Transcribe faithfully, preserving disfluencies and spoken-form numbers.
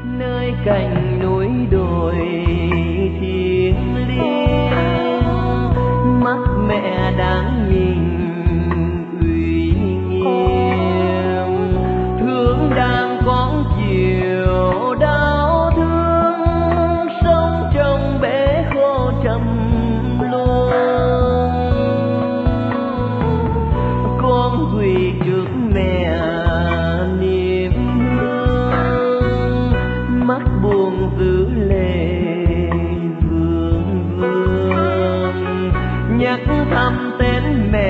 nơi cạnh núi đồi thiêng liêng, mắt mẹ đáng nhìn uy nghiêm, thương đang con chiều đau thương, sống trong bể khô trầm luông. Con quỳ trước mẹ niềm hương, mắt buồn giữ lệ vương vương, nhắc thăm tên mẹ